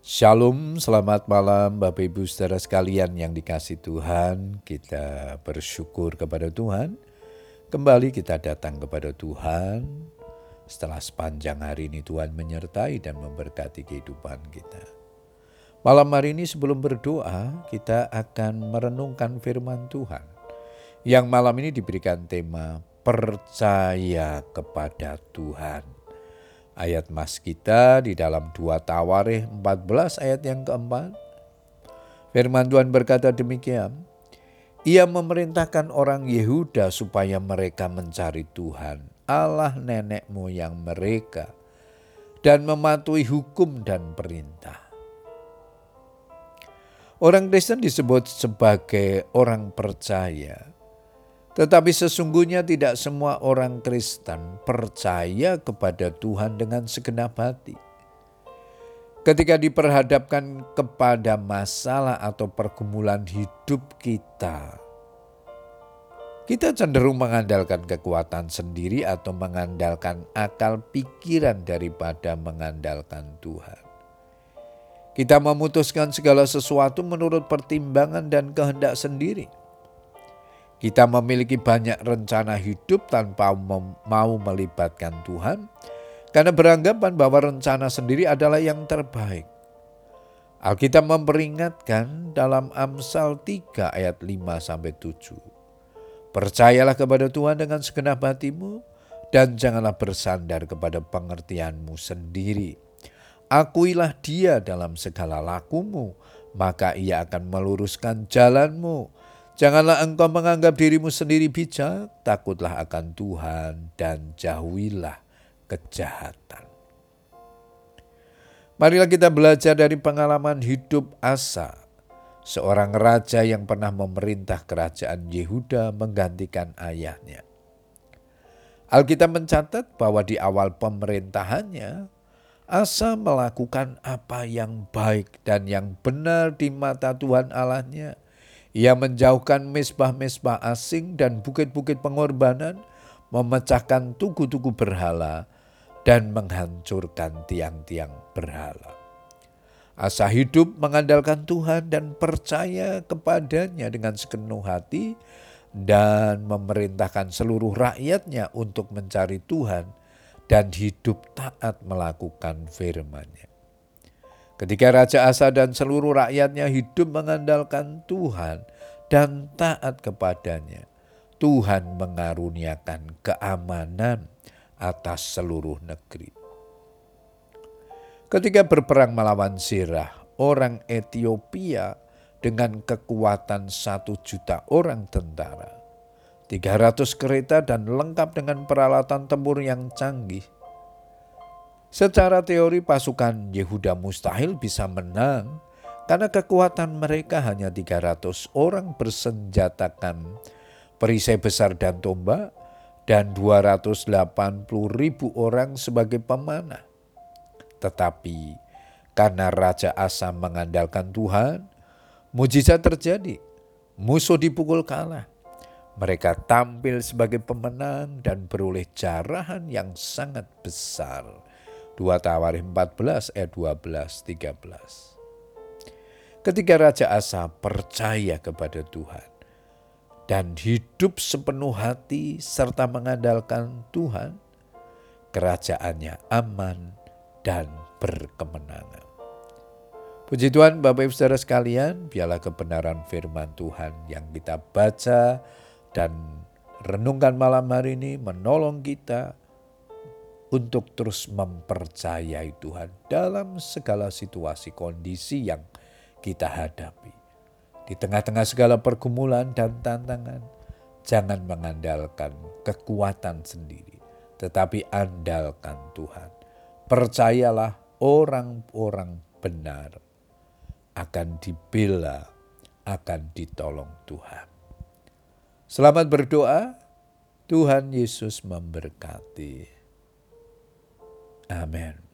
Shalom, selamat malam Bapak Ibu saudara sekalian yang dikasih Tuhan. Kita bersyukur kepada Tuhan. Kembali kita datang kepada Tuhan. Setelah sepanjang hari ini Tuhan menyertai dan memberkati kehidupan kita. Malam hari ini sebelum berdoa kita akan merenungkan firman Tuhan. Yang malam ini diberikan tema percaya kepada Tuhan. Ayat mas kita di dalam 2 Tawarikh 14 ayat yang keempat. Firman Tuhan berkata demikian. Ia memerintahkan orang Yehuda supaya mereka mencari Tuhan, Allah nenek moyang mereka, dan mematuhi hukum dan perintah. Orang Kristen disebut sebagai orang percaya. Tetapi sesungguhnya tidak semua orang Kristen percaya kepada Tuhan dengan segenap hati. Ketika diperhadapkan kepada masalah atau pergumulan hidup kita cenderung mengandalkan kekuatan sendiri atau mengandalkan akal pikiran daripada mengandalkan Tuhan. Kita memutuskan segala sesuatu menurut pertimbangan dan kehendak sendiri. Kita memiliki banyak rencana hidup tanpa mau melibatkan Tuhan karena beranggapan bahwa rencana sendiri adalah yang terbaik. Alkitab memperingatkan dalam Amsal 3 ayat 5-7. Percayalah kepada Tuhan dengan segenap hatimu dan janganlah bersandar kepada pengertianmu sendiri. Akuilah Dia dalam segala lakumu, maka Ia akan meluruskan jalanmu. Janganlah engkau menganggap dirimu sendiri bijak, takutlah akan Tuhan dan jauhilah kejahatan. Marilah kita belajar dari pengalaman hidup Asa, seorang raja yang pernah memerintah kerajaan Yehuda menggantikan ayahnya. Alkitab mencatat bahwa di awal pemerintahannya, Asa melakukan apa yang baik dan yang benar di mata Tuhan Allahnya. Ia menjauhkan mezbah-mezbah asing dan bukit-bukit pengorbanan, memecahkan tugu-tugu berhala, dan menghancurkan tiang-tiang berhala. Asa hidup mengandalkan Tuhan dan percaya kepadanya dengan sepenuh hati dan memerintahkan seluruh rakyatnya untuk mencari Tuhan dan hidup taat melakukan firman-Nya. Ketika Raja Asa dan seluruh rakyatnya hidup mengandalkan Tuhan dan taat kepadanya, Tuhan mengaruniakan keamanan atas seluruh negeri. Ketika berperang melawan Sirah, orang Ethiopia dengan kekuatan 1 juta orang tentara, 300 kereta dan lengkap dengan peralatan tempur yang canggih. Secara teori pasukan Yehuda mustahil bisa menang karena kekuatan mereka hanya 300 orang bersenjatakan perisai besar dan tombak dan 280.000 orang sebagai pemanah. Tetapi karena Raja Asa mengandalkan Tuhan, mujizat terjadi. Musuh dipukul kalah. Mereka tampil sebagai pemenang dan beroleh jarahan yang sangat besar. 2 Tawarikh 14 ayat 12-13. Ketika Raja Asa percaya kepada Tuhan dan hidup sepenuh hati serta mengandalkan Tuhan, kerajaannya aman dan berkemenangan. Puji Tuhan Bapak Ibu saudara sekalian, biarlah kebenaran firman Tuhan yang kita baca dan renungkan malam hari ini menolong kita untuk terus mempercayai Tuhan dalam segala situasi kondisi yang kita hadapi. Di tengah-tengah segala pergumulan dan tantangan, jangan mengandalkan kekuatan sendiri, tetapi andalkan Tuhan. Percayalah orang-orang benar akan dibela, akan ditolong Tuhan. Selamat berdoa, Tuhan Yesus memberkati. Amin.